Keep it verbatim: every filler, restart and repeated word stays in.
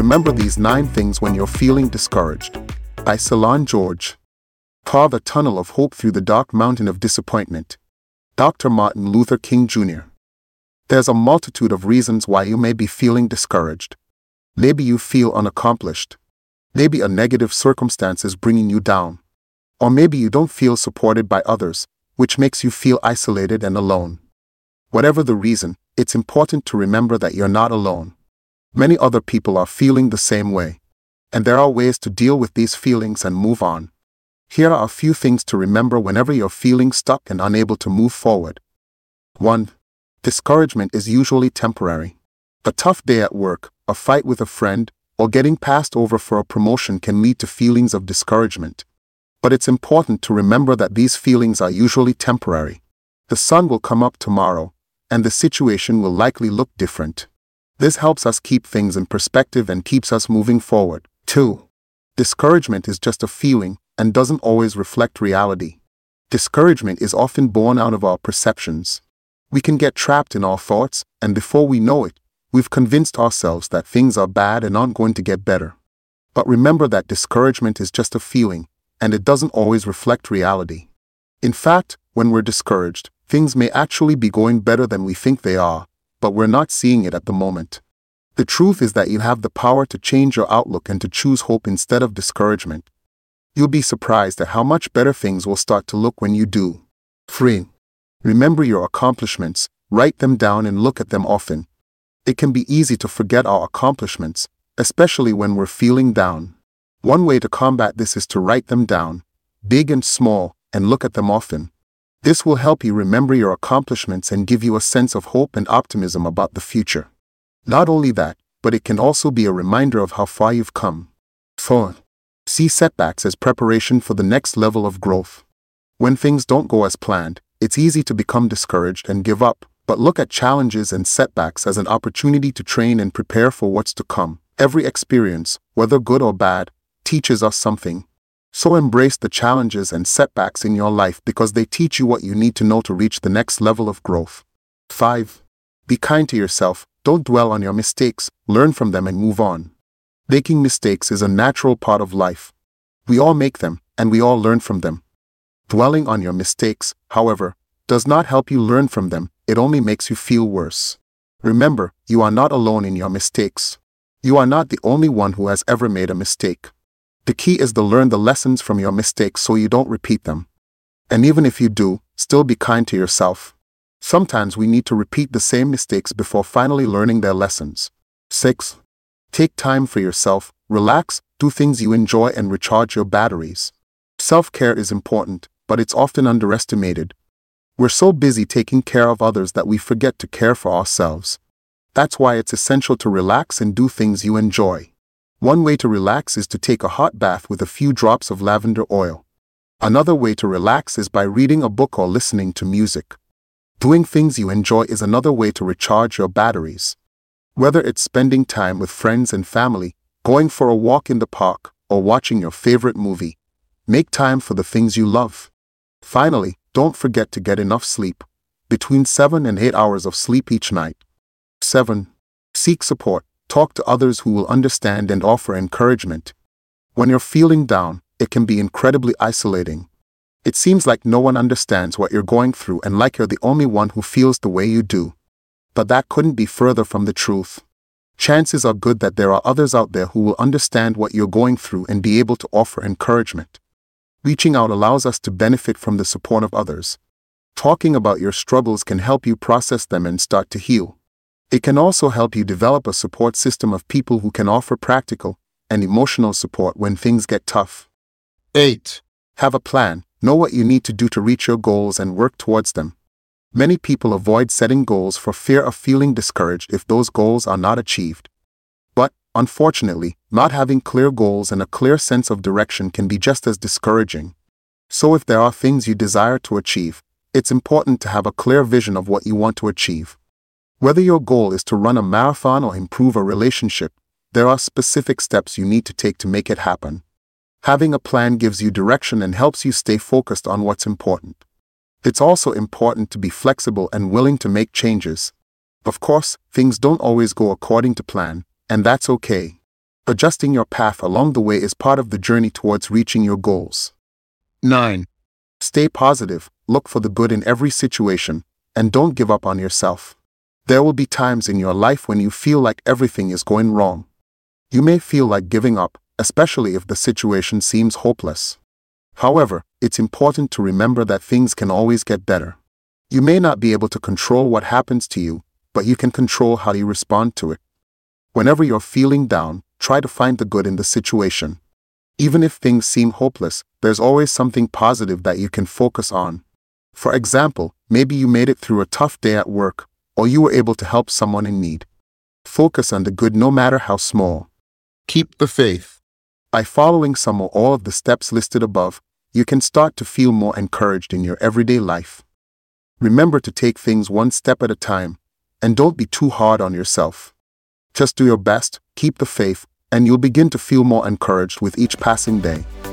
Remember these nine things when you're feeling discouraged. By Ceylon George. Carve a tunnel of hope through the dark mountain of disappointment. Doctor Martin Luther King Junior There's a multitude of reasons why you may be feeling discouraged. Maybe you feel unaccomplished. Maybe a negative circumstance is bringing you down. Or maybe you don't feel supported by others, which makes you feel isolated and alone. Whatever the reason, it's important to remember that you're not alone. Many other people are feeling the same way. And there are ways to deal with these feelings and move on. Here are a few things to remember whenever you're feeling stuck and unable to move forward. one. Discouragement is usually temporary. A tough day at work, a fight with a friend, or getting passed over for a promotion can lead to feelings of discouragement. But it's important to remember that these feelings are usually temporary. The sun will come up tomorrow, and the situation will likely look different. This helps us keep things in perspective and keeps us moving forward. two. Discouragement is just a feeling and doesn't always reflect reality. Discouragement is often born out of our perceptions. We can get trapped in our thoughts, and before we know it, we've convinced ourselves that things are bad and aren't going to get better. But remember that discouragement is just a feeling, and it doesn't always reflect reality. In fact, when we're discouraged, things may actually be going better than we think they are, but we're not seeing it at the moment. The truth is that you have the power to change your outlook and to choose hope instead of discouragement. You'll be surprised at how much better things will start to look when you do. three. Remember your accomplishments, write them down and look at them often. It can be easy to forget our accomplishments, especially when we're feeling down. One way to combat this is to write them down, big and small, and look at them often. This will help you remember your accomplishments and give you a sense of hope and optimism about the future. Not only that, but it can also be a reminder of how far you've come. four. See setbacks as preparation for the next level of growth. When things don't go as planned, it's easy to become discouraged and give up, but look at challenges and setbacks as an opportunity to train and prepare for what's to come. Every experience, whether good or bad, teaches us something. So embrace the challenges and setbacks in your life because they teach you what you need to know to reach the next level of growth. five. Be kind to yourself. Don't dwell on your mistakes, learn from them and move on. Making mistakes is a natural part of life. We all make them, and we all learn from them. Dwelling on your mistakes, however, does not help you learn from them, it only makes you feel worse. Remember, you are not alone in your mistakes. You are not the only one who has ever made a mistake. The key is to learn the lessons from your mistakes so you don't repeat them. And even if you do, still be kind to yourself. Sometimes we need to repeat the same mistakes before finally learning their lessons. six. Take time for yourself, relax, do things you enjoy and recharge your batteries. Self-care is important, but it's often underestimated. We're so busy taking care of others that we forget to care for ourselves. That's why it's essential to relax and do things you enjoy. One way to relax is to take a hot bath with a few drops of lavender oil. Another way to relax is by reading a book or listening to music. Doing things you enjoy is another way to recharge your batteries. Whether it's spending time with friends and family, going for a walk in the park, or watching your favorite movie, make time for the things you love. Finally, don't forget to get enough sleep, between seven and eight hours of sleep each night. seven. Seek support. Talk to others who will understand and offer encouragement. When you're feeling down, it can be incredibly isolating. It seems like no one understands what you're going through and like you're the only one who feels the way you do. But that couldn't be further from the truth. Chances are good that there are others out there who will understand what you're going through and be able to offer encouragement. Reaching out allows us to benefit from the support of others. Talking about your struggles can help you process them and start to heal. It can also help you develop a support system of people who can offer practical and emotional support when things get tough. eight. Have a plan. Know what you need to do to reach your goals and work towards them. Many people avoid setting goals for fear of feeling discouraged if those goals are not achieved. But, unfortunately, not having clear goals and a clear sense of direction can be just as discouraging. So if there are things you desire to achieve, it's important to have a clear vision of what you want to achieve. Whether your goal is to run a marathon or improve a relationship, there are specific steps you need to take to make it happen. Having a plan gives you direction and helps you stay focused on what's important. It's also important to be flexible and willing to make changes. Of course, things don't always go according to plan, and that's okay. Adjusting your path along the way is part of the journey towards reaching your goals. nine. Stay positive, look for the good in every situation, and don't give up on yourself. There will be times in your life when you feel like everything is going wrong. You may feel like giving up, especially if the situation seems hopeless. However, it's important to remember that things can always get better. You may not be able to control what happens to you, but you can control how you respond to it. Whenever you're feeling down, try to find the good in the situation. Even if things seem hopeless, there's always something positive that you can focus on. For example, maybe you made it through a tough day at work, or you were able to help someone in need. Focus on the good no matter how small. Keep the faith. By following some or all of the steps listed above, you can start to feel more encouraged in your everyday life. Remember to take things one step at a time, and don't be too hard on yourself. Just do your best, keep the faith, and you'll begin to feel more encouraged with each passing day.